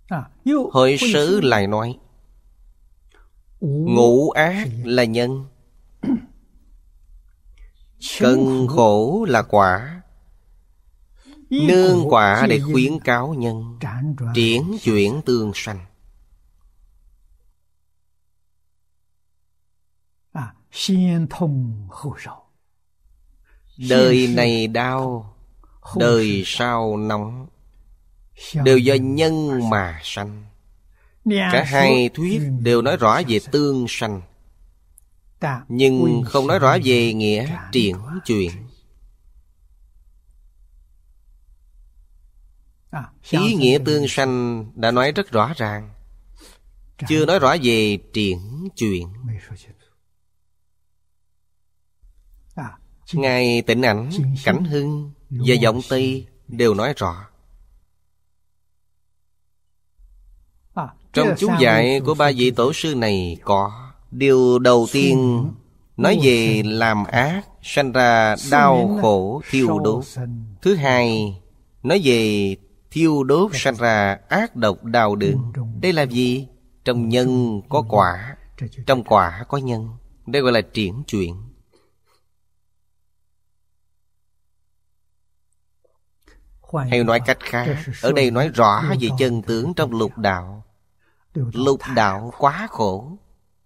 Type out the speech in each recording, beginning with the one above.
Hội Sử lại nói ngũ ác là nhân, cần khổ là quả. Nương quả để khuyến cáo nhân, triển chuyển tương sanh. Đời này đau, đời sau nóng, đều do nhân mà sanh. Cả hai thuyết đều nói rõ về tương sanh, nhưng không nói rõ về nghĩa triển chuyển. Ý nghĩa tương sanh đã nói rất rõ ràng, chưa nói rõ về triển chuyển. Ngài Tịnh Ảnh, Cảnh Hưng và Vọng Tây đều nói rõ. Trong chú dạy của ba vị tổ sư này có điều đầu tiên nói về làm ác sanh ra đau khổ thiêu đốt. Thứ hai nói về thiêu đốt sanh ra ác độc đau đớn. Đây là gì? Trong nhân có quả, trong quả có nhân. Đây gọi là triển chuyển. Hay nói cách khác, ở đây nói rõ về chân tướng trong lục đạo. Lục đạo quá khổ.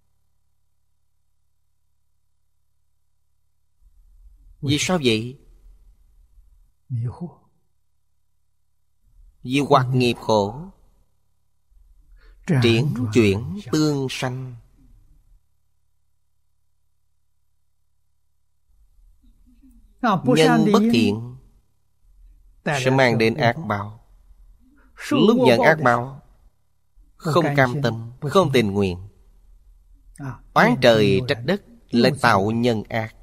Vì sao vậy? Vì hoặc nghiệp khổ, triển chuyển tương sanh. Nhân bất thiện sẽ mang đến ác báo. Lúc nhận ác báo, không cam tâm, không tình nguyện, oán trời trách đất, lại tạo nhân ác.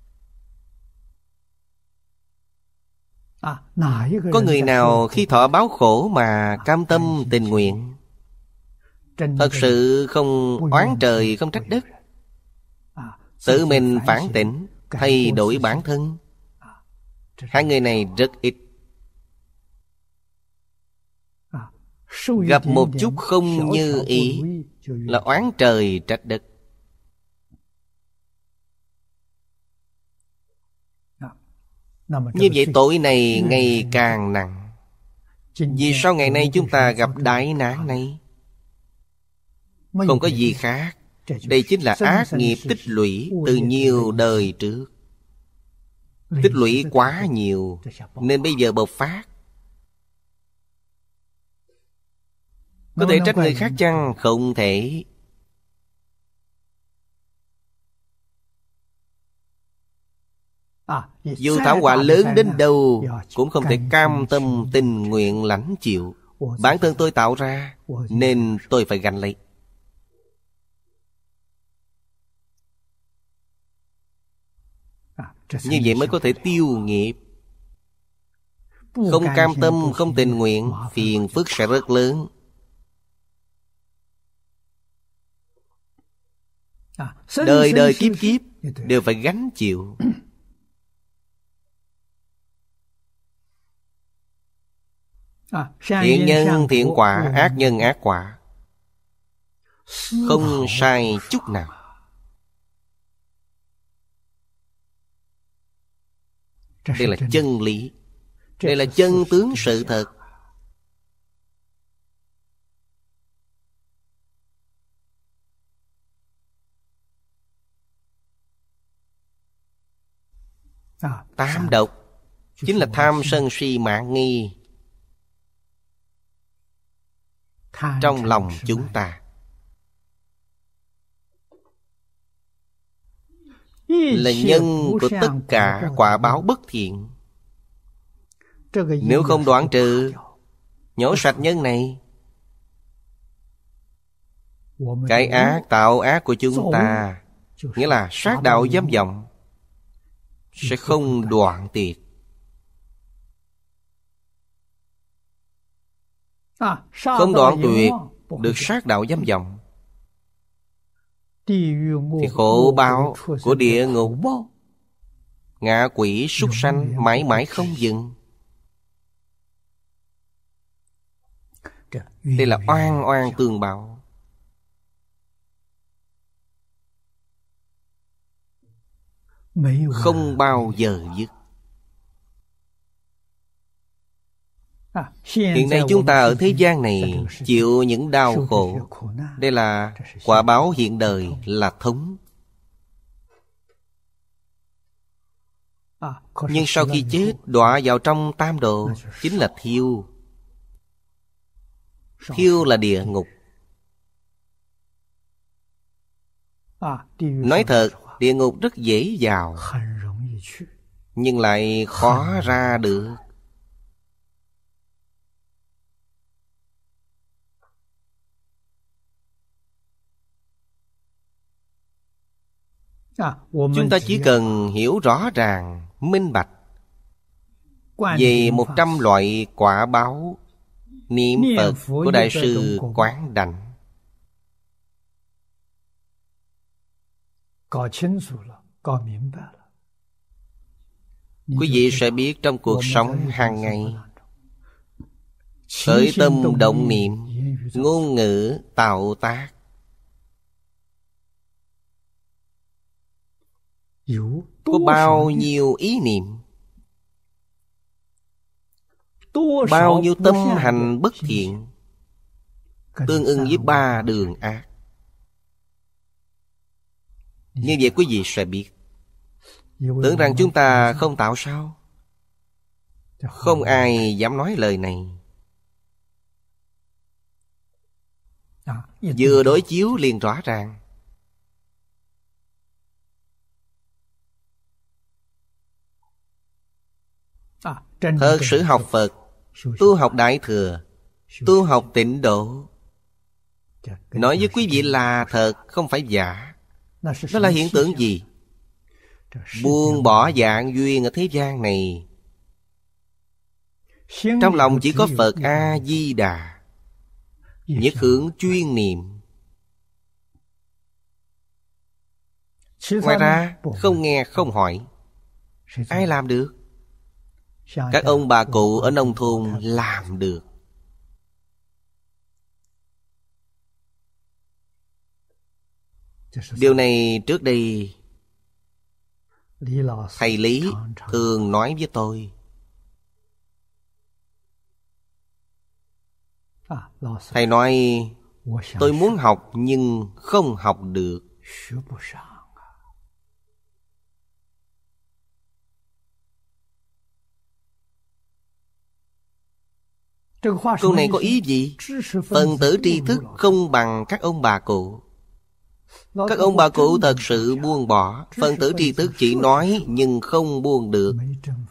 Có người nào khi thọ báo khổ mà cam tâm tình nguyện, thật sự không oán trời không trách đất, tự mình phản tỉnh, thay đổi bản thân? Hai người này rất ít. Gặp một chút không như ý là oán trời trách đất. Như vậy tội này ngày càng nặng. Vì sao ngày nay chúng ta gặp đại nạn này? Không có gì khác, đây chính là ác nghiệp tích lũy từ nhiều đời trước. Tích lũy quá nhiều nên bây giờ bộc phát. Có thể trách người khác chăng? Không thể. Dù thảm họa lớn đến đâu cũng không thể cam tâm tình nguyện lãnh chịu. Bản thân tôi tạo ra nên tôi phải gánh lấy. Như vậy mới có thể tiêu nghiệp. Không cam tâm, không tình nguyện, phiền phức sẽ rất lớn. Đời đời kiếp kiếp đều phải gánh chịu. Thiện nhân thiện quả, ác nhân ác quả, không sai chút nào. Đây là chân lý. Đây là chân tướng sự thật. Tám độc chính là tham sân si mạn nghi trong lòng chúng ta. Là nhân của tất cả quả báo bất thiện. Nếu không đoạn trừ, nhổ sạch nhân này, cái ác tạo ác của chúng ta, nghĩa là sát đạo dâm vọng, sẽ không đoạn tuyệt. Không đoạn tuyệt được sát đạo dâm vọng thì khổ báo của địa ngục, ngạ quỷ súc sanh mãi mãi không dừng. Đây là oan oan tương báo. Không bao giờ dứt. Hiện nay chúng ta ở thế gian này chịu những đau khổ. Đây là quả báo hiện đời, là thống. Nhưng sau khi chết, đọa vào trong tam độ, chính là thiêu. Thiêu là địa ngục. Nói thật, địa ngục rất dễ vào, nhưng lại khó ra được. Chúng ta chỉ cần hiểu rõ ràng, minh bạch về 100 loại quả báo niệm Phật của Đại sư Quán Đảnh. Quý vị sẽ biết trong cuộc sống hàng ngày, khởi tâm động niệm, ngôn ngữ tạo tác, có bao nhiêu ý niệm, bao nhiêu tâm hành bất thiện, tương ưng với 3 đường ác. Như vậy quý vị sẽ biết. Tưởng rằng chúng ta không tạo sao? Không ai dám nói lời này. Vừa đối chiếu liền rõ ràng. Thật sự học Phật, tu học Đại Thừa, tu học Tịnh Độ, nói với quý vị là thật, không phải giả. Đó là hiện tượng gì? Buông bỏ dạng duyên ở thế gian này, trong lòng chỉ có Phật A-di-đà, nhất hướng chuyên niệm. Ngoài ra không nghe không hỏi. Ai làm được? Các ông bà cụ ở nông thôn làm được. Điều này trước đây thầy Lý thường nói với tôi. Thầy nói, tôi muốn học nhưng không học được. Câu này có ý gì? Phần tử tri thức không bằng các ông bà cụ. Các ông bà cụ thật sự buông bỏ. Phần tử tri thức chỉ nói nhưng không buông được.